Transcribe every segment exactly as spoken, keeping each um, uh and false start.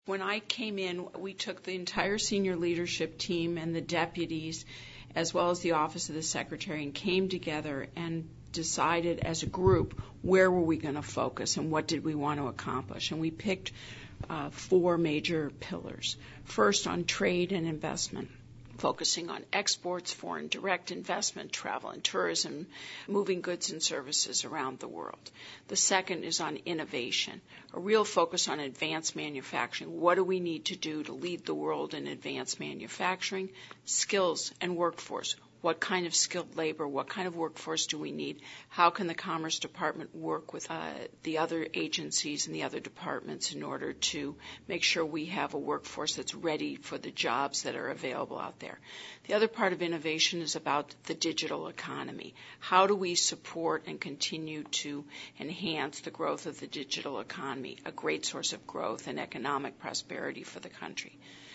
When I came in, we took the entire senior leadership team and the deputies, as well as the Office of the Secretary, and came together and decided as a group where were we going to focus and what did we want to accomplish. And we picked uh, four major pillars. First, on trade and investment, focusing on exports, foreign direct investment, travel and tourism, moving goods and services around the world. The second is on innovation, a real focus on advanced manufacturing. What do we need to do to lead the world in advanced manufacturing? Skills and workforce. What kind of skilled labor, what kind of workforce do we need? How can the Commerce Department work with uh, the other agencies and the other departments in order to make sure we have a workforce that's ready for the jobs that are available out there? The other part of innovation is about the digital economy. How do we support and continue to enhance the growth of the digital economy, a great source of growth and economic prosperity for the country?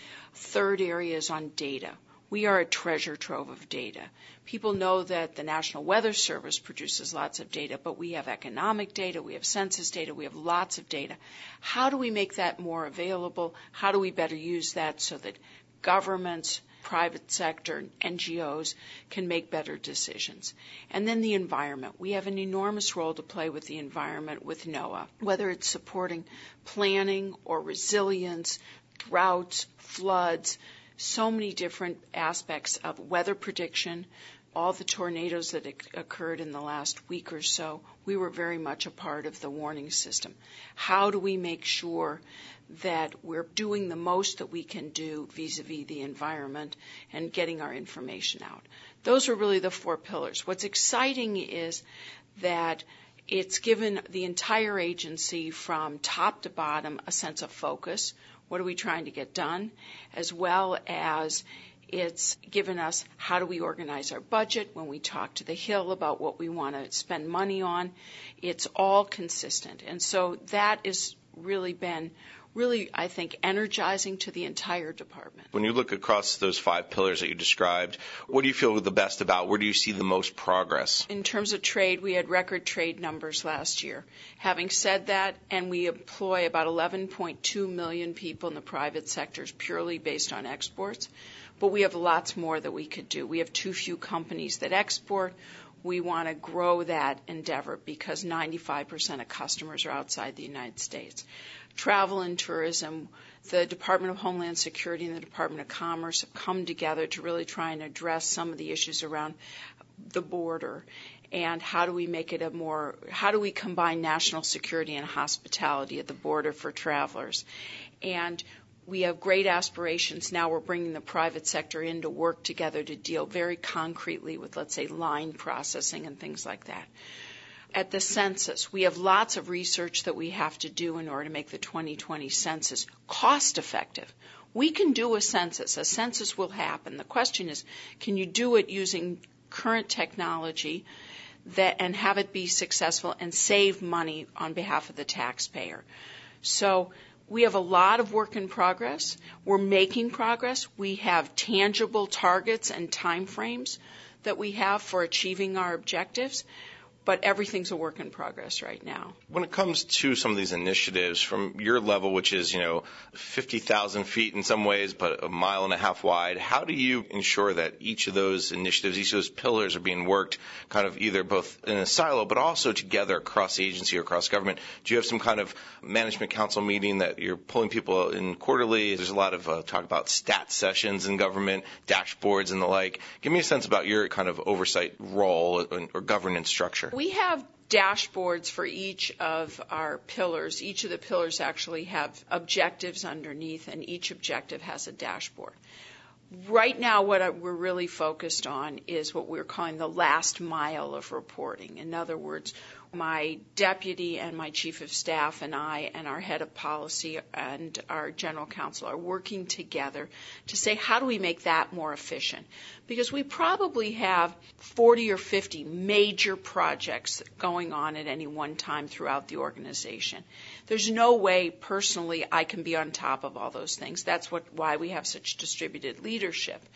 Third area is on data. We are a treasure trove of data. People know that the National Weather Service produces lots of data, but we have economic data, we have census data, we have lots of data. How do we make that more available? How do we better use that so that governments, private sector, N G Os can make better decisions? And then the environment. We have an enormous role to play with the environment with NOAA, whether it's supporting planning or resilience, droughts, floods, so many different aspects of weather prediction, all the tornadoes that occurred in the last week or so. We were very much a part of the warning system. How do we make sure that we're doing the most that we can do vis-a-vis the environment and getting our information out? Those are really the four pillars. What's exciting is that it's given the entire agency from top to bottom a sense of focus. What are we trying to get done? As well as it's given us how do we organize our budget when we talk to the Hill about what we want to spend money on. It's all consistent. And so that has really been really, I think, energizing to the entire department. When you look across those five pillars that you described, what do you feel the best about? Where do you see the most progress? In terms of trade, we had record trade numbers last year. Having said that, and we employ about eleven point two million people in the private sectors purely based on exports, but we have lots more that we could do. We have too few companies that export. We want to grow that endeavor because ninety-five percent of customers are outside the United States. Travel and tourism, the Department of Homeland Security and the Department of Commerce have come together to really try and address some of the issues around the border and how do we make it a more, how do we combine national security and hospitality at the border for travelers. And we have great aspirations. Now we're bringing the private sector in to work together to deal very concretely with, let's say, line processing and things like that. At the census, we have lots of research that we have to do in order to make the twenty twenty census cost effective. We can do a census. A census will happen. The question is, can you do it using current technology that and have it be successful and save money on behalf of the taxpayer? So we have a lot of work in progress. We're making progress. We have tangible targets and time frames that we have for achieving our objectives. But everything's a work in progress right now. When it comes to some of these initiatives from your level, which is, you know, fifty thousand feet in some ways, but a mile and a half wide, how do you ensure that each of those initiatives, each of those pillars are being worked kind of either both in a silo, but also together across agency or across government? Do you have some kind of management council meeting that you're pulling people in quarterly? There's a lot of uh, talk about stat sessions in government, dashboards and the like. Give me a sense about your kind of oversight role or, or governance structure. We have dashboards for each of our pillars. Each of the pillars actually have objectives underneath, and each objective has a dashboard. Right now, what we're really focused on is what we're calling the last mile of reporting. In other words, my deputy and my chief of staff and I and our head of policy and our general counsel are working together to say, how do we make that more efficient? Because we probably have forty or fifty major projects going on at any one time throughout the organization. There's no way personally I can be on top of all those things. That's what why we have such distributed leadership.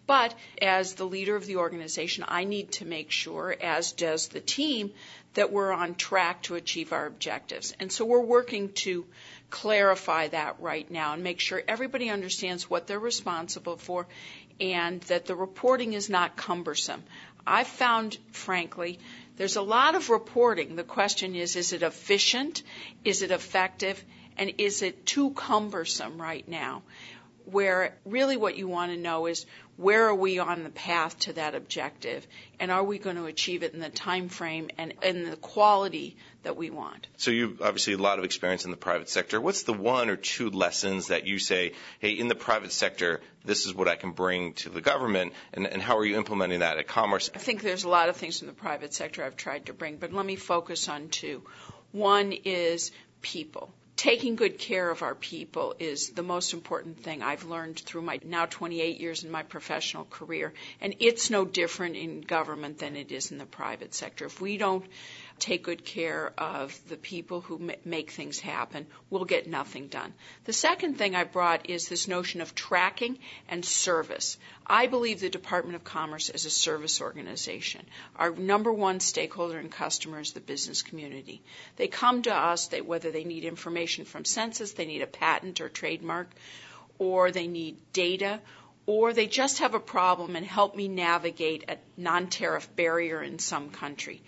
But as the leader of the organization, I need to make sure, as does the team, that we're on track to achieve our objectives. And so we're working to clarify that right now and make sure everybody understands what they're responsible for and that the reporting is not cumbersome. I've found, frankly, there's a lot of reporting. The question is, is it efficient? Is it effective? And is it too cumbersome right now? Where really what you want to know is, where are we on the path to that objective, and are we going to achieve it in the time frame and in the quality that we want? So you obviously a lot of experience in the private sector. What's the one or two lessons that you say, hey, in the private sector, this is what I can bring to the government, and, and how are you implementing that at Commerce? I think there's a lot of things in the private sector I've tried to bring, but let me focus on two. One is people. Taking good care of our people is the most important thing I've learned through my now twenty-eight years in my professional career. And it's no different in government than it is in the private sector. If we don't take good care of the people who make things happen, we'll get nothing done. The second thing I brought is this notion of tracking and service. I believe the Department of Commerce is a service organization. Our number one stakeholder and customer is the business community. They come to us, they, whether they need information from Census, they need a patent or trademark, or they need data, or they just have a problem and help me navigate a non-tariff barrier in some country.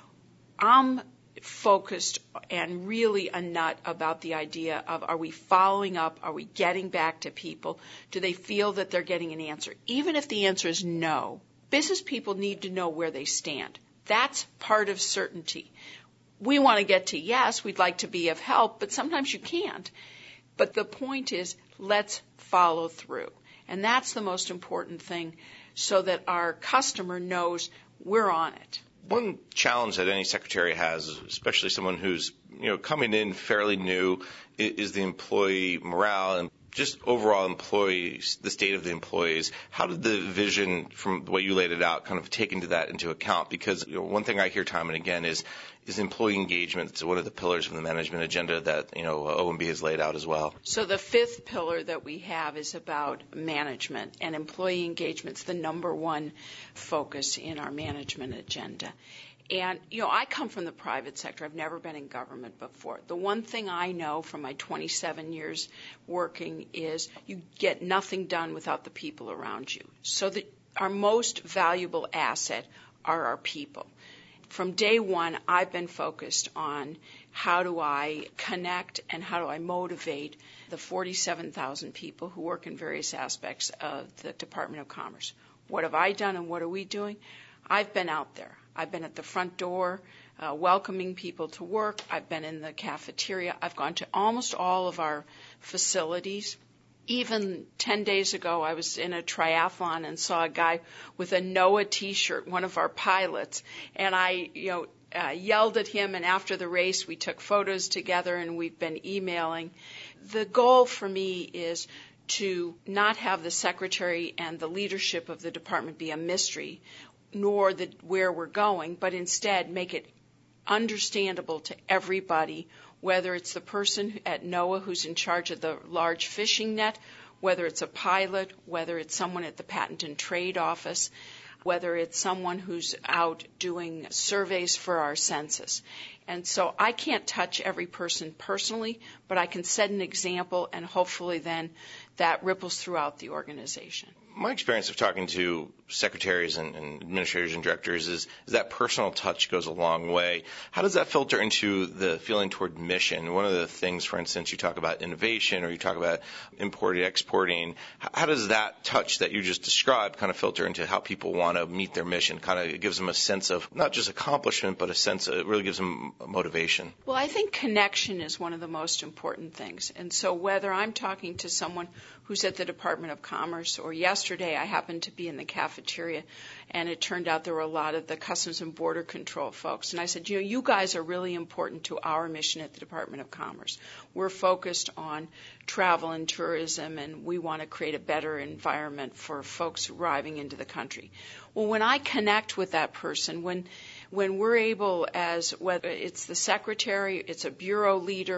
I'm focused and really a nut about the idea of, are we following up? Are we getting back to people? Do they feel that they're getting an answer? Even if the answer is no, business people need to know where they stand. That's part of certainty. We want to get to yes, we'd like to be of help, but sometimes you can't. But the point is, let's follow through. And that's the most important thing, so that our customer knows we're on it. One challenge that any secretary has, especially someone who's, you know, coming in fairly new, is the employee morale and just overall employees, the state of the employees. How did the vision from the way you laid it out kind of take into that into account? Because, you know, one thing I hear time and again is is employee engagement. It's one of the pillars of the management agenda that, you know, O M B has laid out as well. So the fifth pillar that we have is about management, and employee engagement's the number one focus in our management agenda. And, you know, I come from the private sector. I've never been in government before. The one thing I know from my twenty-seven years working is you get nothing done without the people around you. So that our most valuable asset are our people. From day one, I've been focused on how do I connect and how do I motivate the forty-seven thousand people who work in various aspects of the Department of Commerce. What have I done and what are we doing? I've been out there. I've been at the front door uh, welcoming people to work. I've been in the cafeteria. I've gone to almost all of our facilities. Even ten days ago, I was in a triathlon and saw a guy with a NOAA T-shirt, one of our pilots, and I, you know, uh, yelled at him, and after the race, we took photos together, and we've been emailing. The goal for me is to not have the secretary and the leadership of the department be a mystery, nor the, where we're going, but instead make it understandable to everybody, whether it's the person at NOAA who's in charge of the large fishing net, whether it's a pilot, whether it's someone at the Patent and Trade Office, whether it's someone who's out doing surveys for our census. And so I can't touch every person personally, but I can set an example, and hopefully then that ripples throughout the organization. My experience of talking to secretaries and, and administrators and directors is, is that personal touch goes a long way. How does that filter into the feeling toward mission? One of the things, for instance, you talk about innovation or you talk about importing, exporting. How does that touch that you just described kind of filter into how people want to meet their mission? Kind of it gives them a sense of not just accomplishment, but a sense of, it really gives them motivation. Well, I think connection is one of the most important things. And so whether I'm talking to someone who's at the Department of Commerce, or yesterday I happened to be in the cafeteria and it turned out there were a lot of the Customs and Border Control folks. And I said, you know, you guys are really important to our mission at the Department of Commerce. We're focused on travel and tourism, and we want to create a better environment for folks arriving into the country. Well, when I connect with that person, when when we're able, as whether it's the secretary, it's a bureau leader,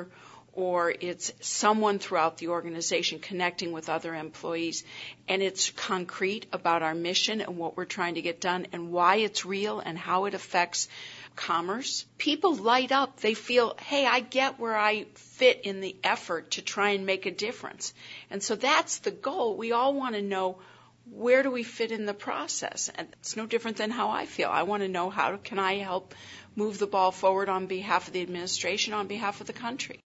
or it's someone throughout the organization connecting with other employees, and it's concrete about our mission and what we're trying to get done and why it's real and how it affects commerce, people light up. They feel, hey, I get where I fit in the effort to try and make a difference. And so that's the goal. We all want to know, where do we fit in the process? And it's no different than how I feel. I want to know, how can I help move the ball forward on behalf of the administration, on behalf of the country?